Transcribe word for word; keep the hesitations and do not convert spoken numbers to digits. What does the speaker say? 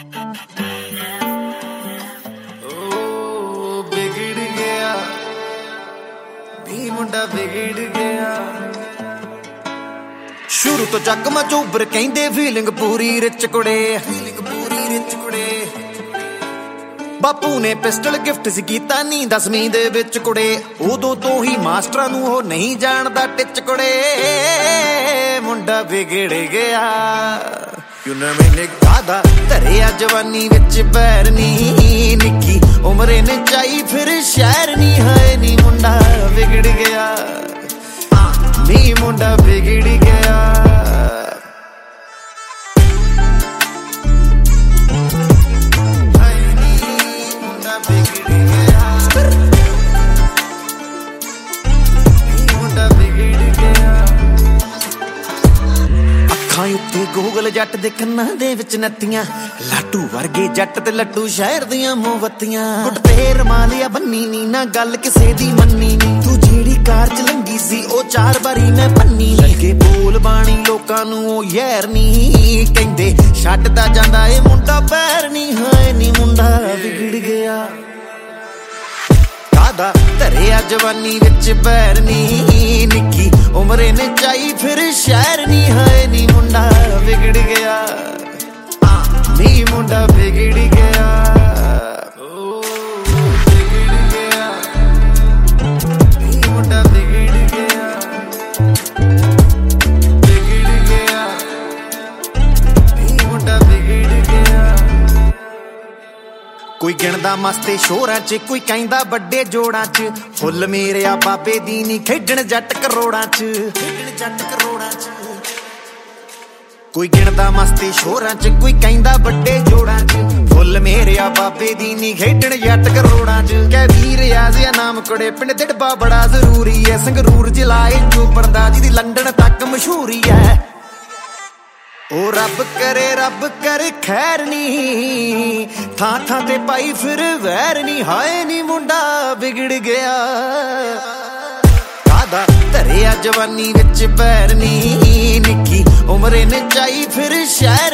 बिगड़ गया भी मुंडा बिगड़ गया शुरू तो जग मच उभर कहंदे फीलिंग पूरी रिच कुड़े फीलिंग पूरी रिच कुड़े बापू ने पिस्टल गिफ्ट सी कीता नी दसवीं दे विच कुड़े उदों तो ही मास्टरां नूं हो नहीं जानदा टिच कुड़े मुंडा बिगड़ गया क्यों न मैंने कादा धरिया जवानी विच पैर नी निक्की उमरे ने चाई फिर शहर नी है नी मुंडा बिगड़ गया नी मुंडा बिगड़ गया गूगल जट दे कन्नां दे विच नत्तियां लाटू वर्गे जट ते लट्टू शहर दियां मोमबत्तियां गुट ते रमालिया बन्नी नी ना गल किसे दी मन्नी नी तू जेड़ी कार च लंगी सी ओ चार बारी मैं पन्नी लगे बोल बाणी लोकां नूं ओ यार नी कहंदे छड्डदा जांदा ए मुंडा पैर नी हाय नी मुंडा बिगड़ गया कादा धरिया जवानी विच पैर नी निक्की उमरे ने चाई फिर शहर नी है नी मुंडा बिगड़ गया नी मुंडा बिगड़ गया बिगड़ गया नी मुंडा बिगड़ गया बिगड़ गया नी मुंडा बिगड़ गया कोई गिणदा मस्ते शोरां च कोई कहंदा बड़े जोड़ां च फुल मेरे आ बाबे दी नी खेडण जट करोड़ां च खेडण जट करोड़ां च कोई गिणदा मस्ते शोरां च कोई कहंदा बड़े जोड़ां च फुल मेरे आ बाबे दी नी खेडण जट करोड़ां च कै वीर आजिया नाम कुड़े पिंड दिड़बा बड़ा जरूरी है संगरूर जिलाए चोपड़दा जिहदी लंडन तक मशहूरी है ओ रब करे रब करे खैर नी थां थां ते पाई फिर वैर नी हाय नी मुंडा बिगड़ गया कादा धरिया जवानी विच पैर नी निक्की उमरे ने चाई फिर शहर